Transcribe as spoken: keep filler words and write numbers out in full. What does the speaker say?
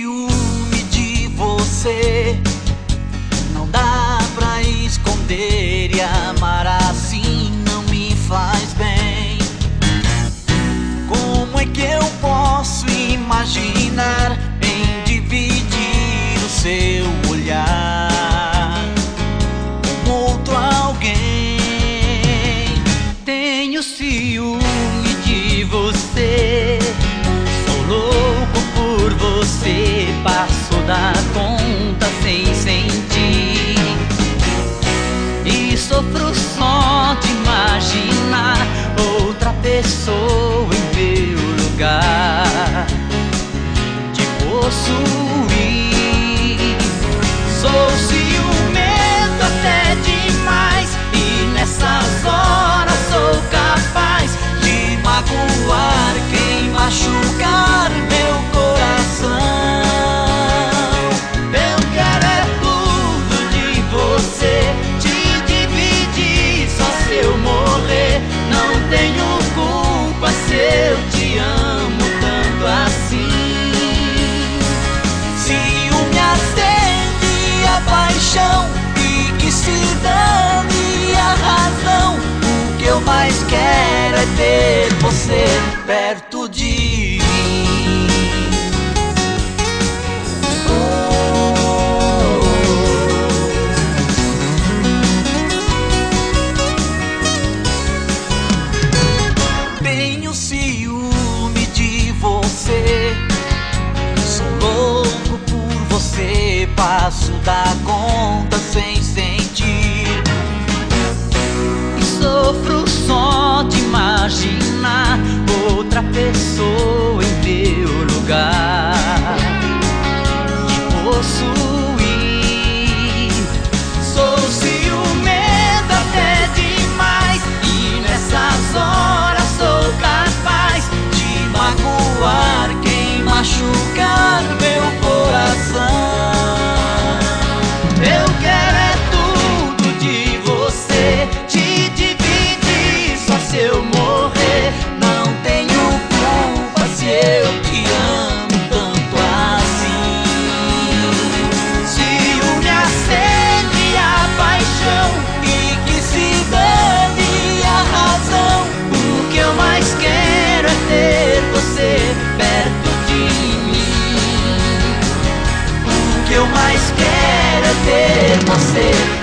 ciúme de você. Não dá pra esconder, e amar assim não me faz bem. Como é que eu posso imaginar em dividir o seu olhar com outro alguém? Tenho ciúme de você, sou louco por você, passo da conta sem sentir, e sofro só de imaginar outra pessoa em meu lugar, te possuir. Sou ciumento até demais, e nessas horas sou capaz de magoar quem machucar meu coração. Eu quero é tudo de você, te dividir só se eu morrer. Não tenho culpa se eu te amo tanto assim. Ciúme acende a paixão, e que se dane a razão. O que eu mais quero é ter você perto de mim. Tenho ciúme de você, sou louco por você, passo da conta sem sentir, e sofro só de imaginar outra pessoa em meu lugar, te possuir. Sou ciumento até demais, e nessas horas sou capaz de magoar quem machucar meu coração. Eu quero é tudo de você, te dividir só se eu morrer. Não tenho culpa se eu te amo tanto assim. Ciúme acende a paixão, e que se dane a razão. O que eu mais quero é ter você perto de mim. O que eu mais quero é ter você